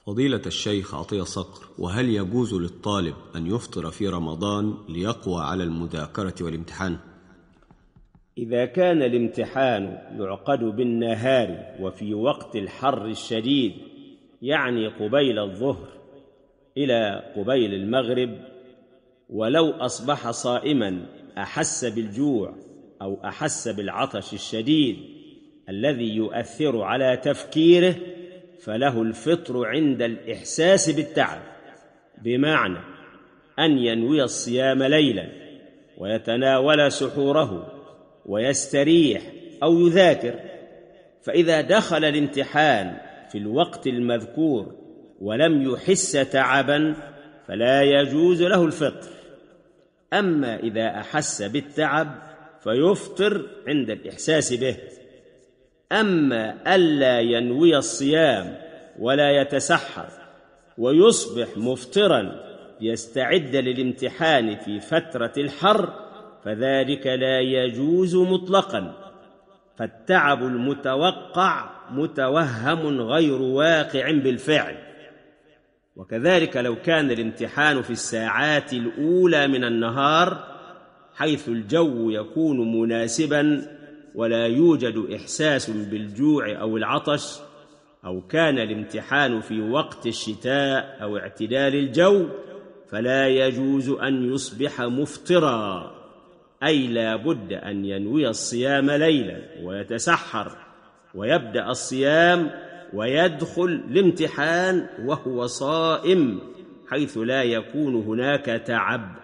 فضيلة الشيخ عطية صقر، وهل يجوز للطالب أن يفطر في رمضان ليقوى على المذاكرة والامتحان؟ إذا كان الامتحان يعقد بالنهار وفي وقت الحر الشديد، يعني قبيل الظهر إلى قبيل المغرب، ولو أصبح صائما أحس بالجوع أو أحس بالعطش الشديد الذي يؤثر على تفكيره، فله الفطر عند الإحساس بالتعب، بمعنى أن ينوي الصيام ليلا ويتناول سحوره ويستريح أو يذاكر. فإذا دخل الامتحان في الوقت المذكور ولم يحس تعبا فلا يجوز له الفطر. أما إذا أحس بالتعب فيفطر عند الإحساس به. أما ألا ينوي الصيام ولا يتسحر ويصبح مفطرا يستعد للامتحان في فترة الحر، فذلك لا يجوز مطلقا، فالتعب المتوقع متوهم غير واقع بالفعل. وكذلك لو كان الامتحان في الساعات الأولى من النهار حيث الجو يكون مناسبا ولا يوجد إحساس بالجوع أو العطش، أو كان الامتحان في وقت الشتاء أو اعتدال الجو، فلا يجوز أن يصبح مفطرا، أي لا بد أن ينوي الصيام ليلا ويتسحر ويبدأ الصيام ويدخل الامتحان وهو صائم حيث لا يكون هناك تعب.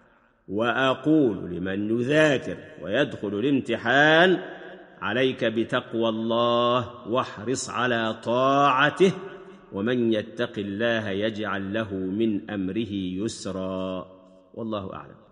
وأقول لمن يذاكر ويدخل الامتحان: عليك بتقوى الله واحرص على طاعته، ومن يتق الله يجعل له من أمره يسرا، والله أعلم.